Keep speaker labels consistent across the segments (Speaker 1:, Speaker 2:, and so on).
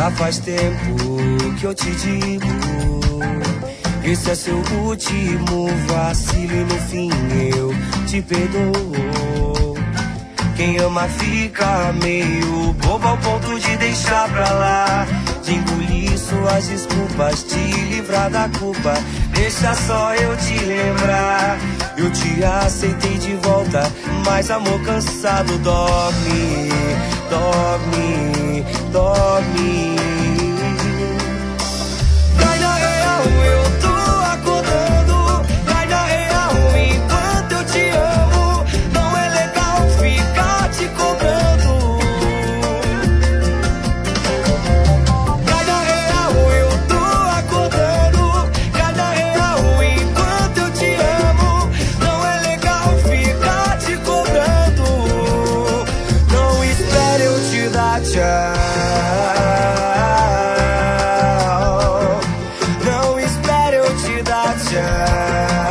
Speaker 1: Já faz tempo que eu te digo, esse é seu último vacilo e no fim eu te perdoo. Quem ama fica meio bobo ao ponto de deixar pra lá, de engolir suas desculpas, te livrar da culpa. Deixa só eu te lembrar, eu te aceitei de volta, mas amor cansado dorme, dorme, dorme. Cai na real, eu tô acordando, cai na real enquanto eu te amo. Não é legal ficar te cobrando. Cai na real, eu tô acordando, cai na real enquanto eu te amo. Não é legal ficar te cobrando. Não espere eu te dar tchau. Não espere eu te dar tchau.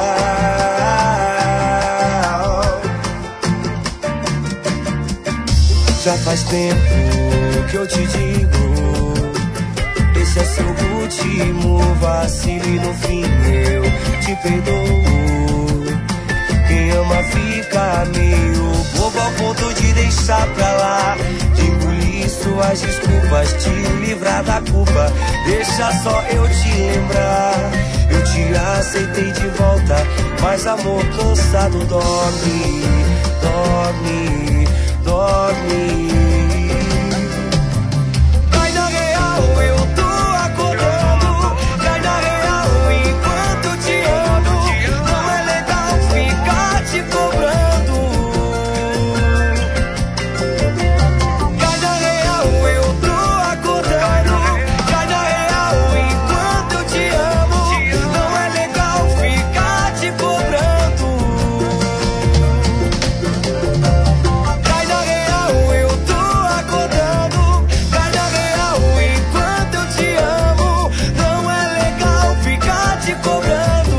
Speaker 1: Já faz tempo que eu te digo, esse é seu último vacilo e no fim eu te perdoo. Quem ama fica meio bobo ao ponto de deixar pra lá, de engolir suas desculpas, te livrar da culpa. Deixa só eu te lembrar, eu te aceitei de volta, mas amor cansado dorme, dorme, dorme. Cai na real, eu tô acordando, cai na real enquanto eu te amo. Não é legal ficar te cobrando. Cai na real, eu tô acordando, cai na real enquanto eu te amo. Não é legal ficar te cobrando. Cai na real, eu tô acordando, cai na real enquanto eu te amo. Não é legal ficar te cobrando.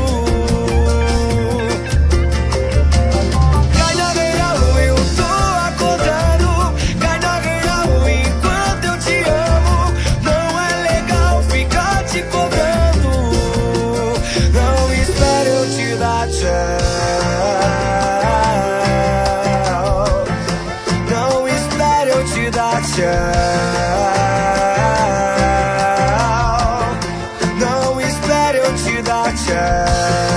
Speaker 1: Cai na real, eu tô acordando, cai na real enquanto eu te amo. Não é legal ficar te cobrando. Não espere eu te dar tchau. Não espere eu te dar tchau. Não espere eu te dar tchau.